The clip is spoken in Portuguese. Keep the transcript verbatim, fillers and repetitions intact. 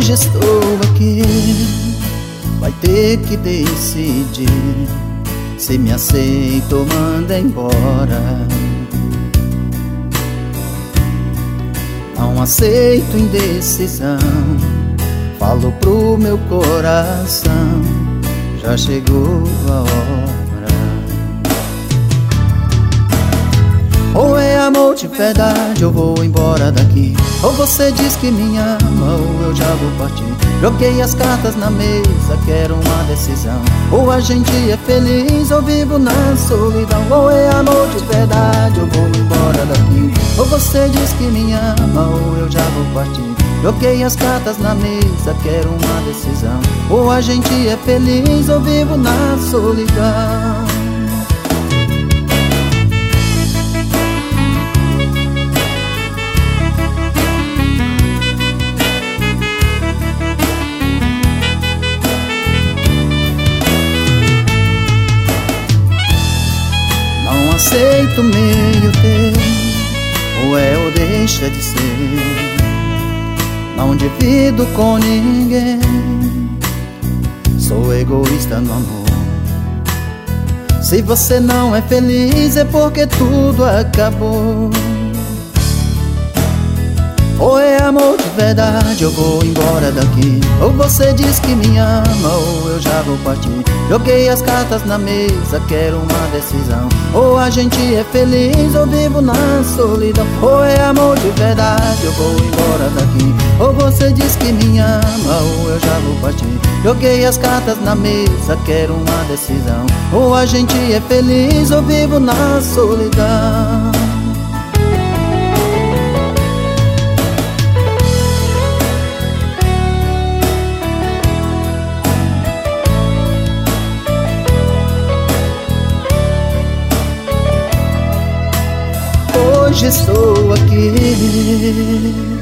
Hoje estou aqui, vai ter que decidir se me aceita ou manda embora. Não aceito indecisão, falo pro meu coração, já chegou a hora. Ou é amor de verdade, eu vou embora daqui. Ou você diz que me ama, ou eu já vou partir. Joguei as cartas na mesa, quero uma decisão. Ou a gente é feliz, ou vivo na solidão. Ou é amor de verdade, eu vou embora daqui. Ou você diz que me ama, ou eu já vou partir. Joguei as cartas na mesa, quero uma decisão. Ou a gente é feliz, ou vivo na solidão. Não aceito meio termo, ou é ou deixa de ser. Não divido com ninguém, sou egoísta no amor. Se você não é feliz é porque tudo acabou. Ou é amor de verdade, eu vou embora daqui. Ou você diz que me ama, ou eu já vou partir. Joguei as cartas na mesa, quero uma decisão. Ou a gente é feliz, ou vivo na solidão. Ou é amor de verdade, eu vou embora daqui. Ou você diz que me ama, ou eu já vou partir. Joguei as cartas na mesa, quero uma decisão. Ou a gente é feliz, ou vivo na solidão. Hoje estou aqui,